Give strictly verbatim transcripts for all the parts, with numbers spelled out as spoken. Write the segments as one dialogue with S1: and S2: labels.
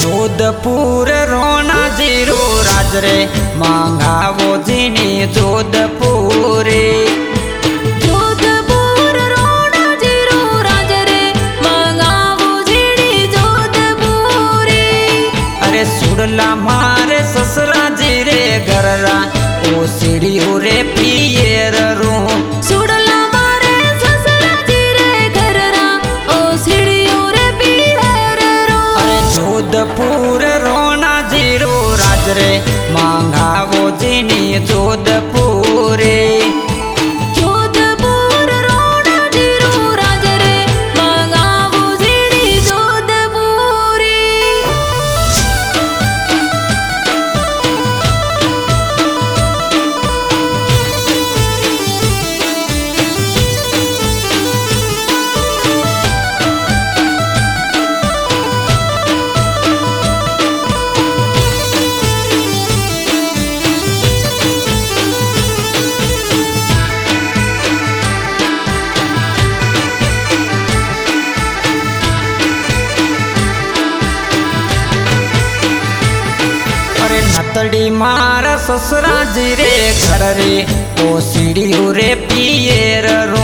S1: जोधपुर रोना जीरो राज रे मांगावो जीनी जोधपुरी
S2: जोधपुर रोना जीरो राज रे मांगावो जीनी जोधपुरी।
S1: अरे सुडला मारे ससरा जी रे घररा ओ सीढ़ी रे पियर रू
S2: सुडला मारे ससरा जी रे घररा ओ सीढ़ी रे पियर रू।
S1: अरे जोधपुर रोना जीरो राज रे मांगावो जीनी जोधपुरी
S2: जोधपुर रोना जीरो राज रे मांगावो जीनी जोधपुरी।
S1: नतड़ी मारा ससुरा जी रे घर रे ओ सीढ़ी रे पियर रू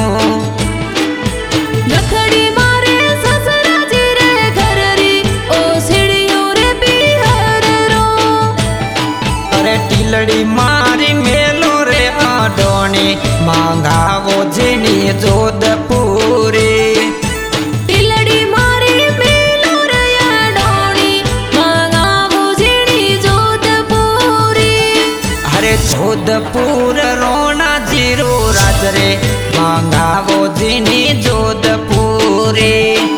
S2: नथड़ी मारे ससरा जी रे घर री ओ सीढ़ी रे पियर रू।
S1: अरे टीलड़ी मारी मेलो रे आडोनी मांगावो जीनी जोधपुरी
S2: टिलड़ी मारी मेलो रे आडोनी मांगावो जीनी जोधपुरी।
S1: अरे जोधपुर रोना जीरो राज रे मांगावो जीनी जोधपुरी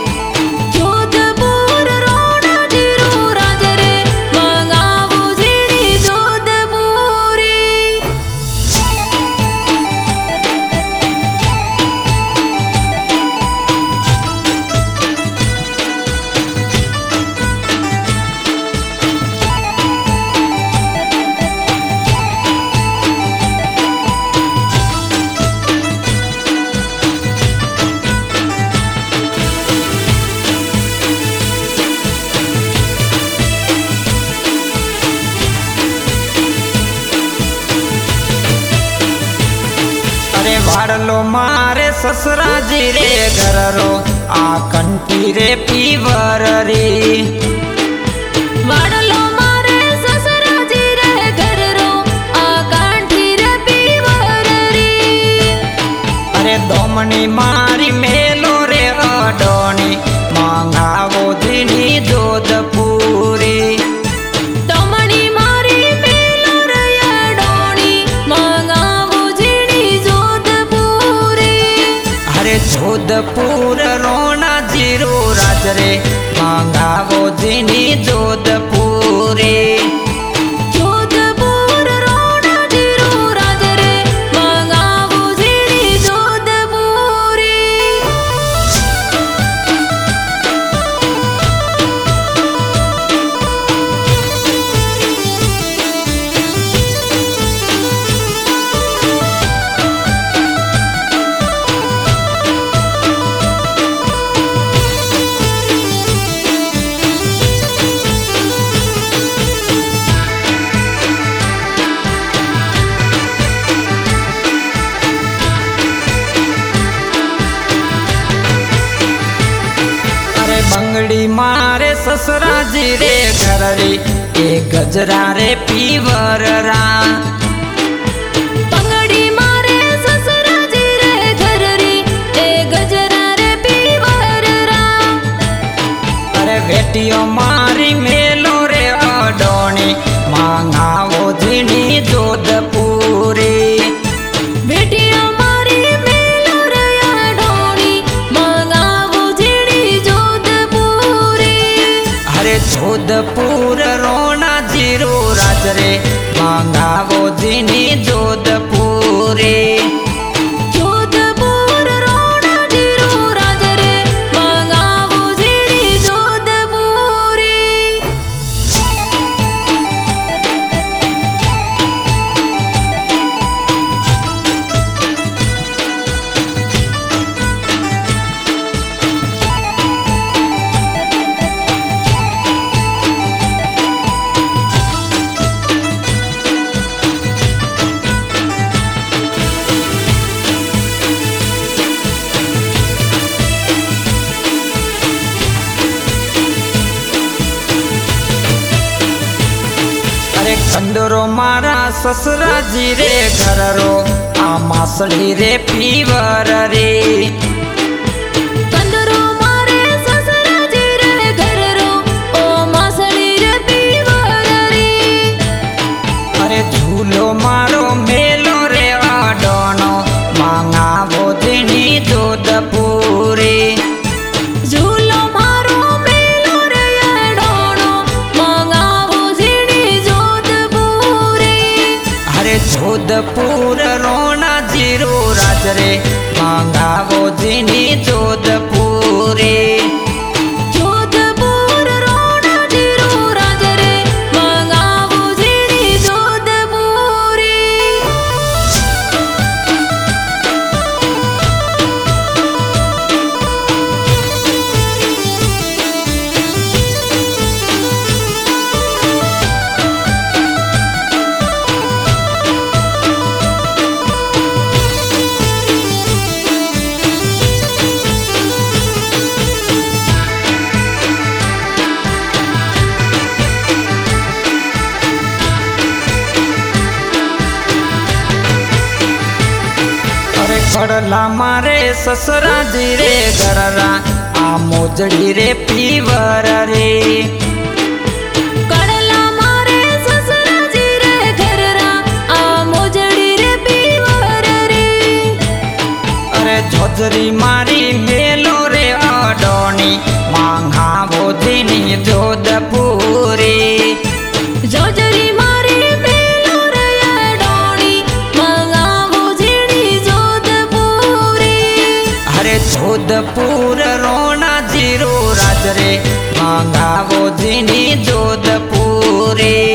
S2: जोधपुर रोना जीरो राज रे मांगावो जीनी जोधपुरी।
S1: अरे वाड़लो मारे ससरा जी रे घर रो आ कंटी रे पीवर रे
S2: वाडलो मारे ससरा जी रे घर रो आ कांठी रे पीवर री।
S1: अरे दोमनी मारी मेलो रे अडोनी मांगावो जीनी जोधपुरी
S2: तमणी मारी मेलो रे अडोनी मांगावो जीनी जोधपुरी।
S1: अरे जोधपुर रोना जीरो राज रे मांगावो जीनी जोधपुरी
S2: जोधपुर रोना जीरो राज रे मांगावो जीनी जोधपुरी।
S1: अरे बंगड़ी मारे ससरा जी रे घर रे ए गजरा रे पीवर रा
S2: पंगड़ी मारे ससरा जी रे घर री ए गजरा रे पीवर रा।
S1: अरे बेटियों मारी मेलो रे अडोनी मांगावो जीनी जोधपुरी
S2: बेटिया मारी मेलो रे अडोनी मांगावो जीनी जोधपुरी।
S1: अरे जोधपुर रोना जीरो राज रे मांगावो जीनी जोधपुरी
S2: जोधपुर रोना जीरो राज रे मांगावो जीनी जोधपुरी।
S1: अरे कंदरो मारा ससुराजी रे घररो आ मासड़ी रे पीवर रे
S2: कंदरो मारे ससुराजी रे घररो ओ मासड़ी रे पीवर रे
S1: अरे झूलो मारो मेलो रे आडोनो मांगावो दिनी जोधपुरी
S2: झूलो मारो मेलो रे आडोनो मांगावो दिनी जोधपुरी
S1: अरे जोधपुर रोना जीरो राज रे मांगावो दिनी जोधपुरी
S2: जोधपुर रोना जीरो राज रे मांगावो दिनी जोधपुरी
S1: खड़ला मारे ससुराजी रे घररा आ मोजड़ी रे पीवर रे
S2: कड़ला मारे ससुराजी रे घररा आ मोजड़ी रे पीवर रे
S1: अरे झोजरी मारी मेलो रे अडोनी मांगावो दिनी जोधपुरी
S2: जोजरी मारी मेलो रे अडोनी मांगावो दिनी जोधपुरी
S1: अरे जोधपुर रोना जीरो राज रे मांगावो दिनी जोधपुरी